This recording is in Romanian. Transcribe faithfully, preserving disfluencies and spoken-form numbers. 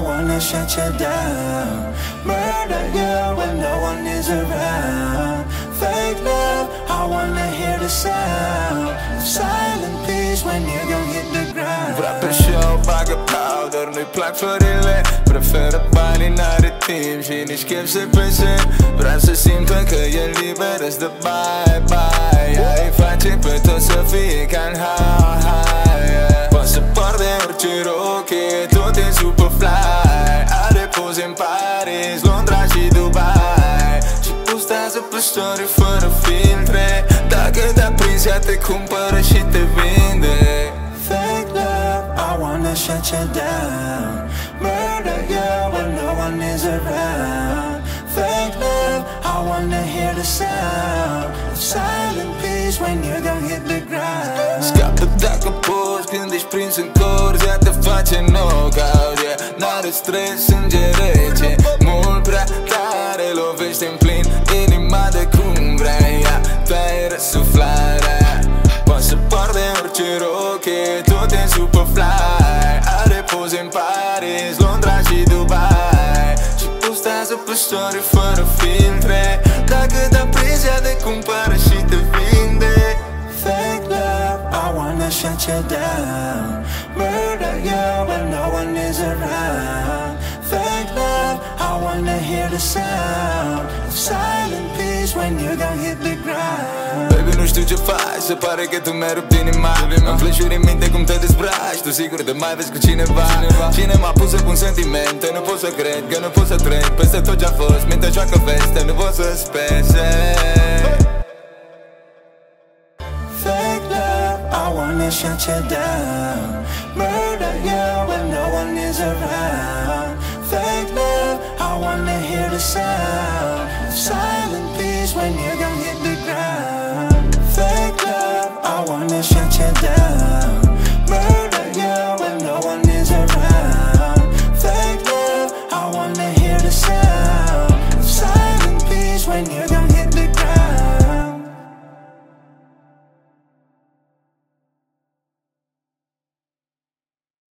wanna shut you down, murder you when no one is around. Fake love, I wanna hear the sound of silent peace when you gon' hit the ground. Vrea pe show, bagă powder, nu-i plac florile. Preferă banii, n-are timp și nici chef să pese. Vrea să simtă că e liberă, îți dă bye-bye. Ea îi face pe toți să fie ca-n high. Poate să poarte orice rochie, tot e super fly. Are poze în Paris, Londra și Dubai și postează pe story fără filtre. Dacă te-a prins, ea te cumpără și te vinde. Fake love, I wanna shut you down, murder you when no one is around. Fake love, I wanna hear the sound of silent peace when you gon' hit the ground. Scapă dacă poți când ești prins în corzi, ea te face knockout, yeah. N-are stres, sânge rece, mult prea tare, lovește în plin inima de cum vrea ea. Tu ai răsuflarea, poate să poarte orice rochie, tot e super fly. Are poze în Paris, Londra și Dubai și postează pe story fără filtre. Dacă te-a prins, ea te cumpără și te vinde. Fake love, I wanna shut you down, murder you when no one is around. Fake love, I wanna hear the sound of silent peace when you gon' hit the ground. Baby, nu știu ce faci, se pare că tu mi-ai rupt inima. Îmi fleșuri în minte cum te dezbraci, tu sigur te mai vezi cu cineva. Cine m-a pus să pun sentimente, nu pot să cred că nu pot să trec peste tot ce-a fost. Minte joacă veste, nu pot să-ți pese. Fake love, I wanna shut you down, murder you when no one is around. Fake love, I wanna hear the sound of silent peace when you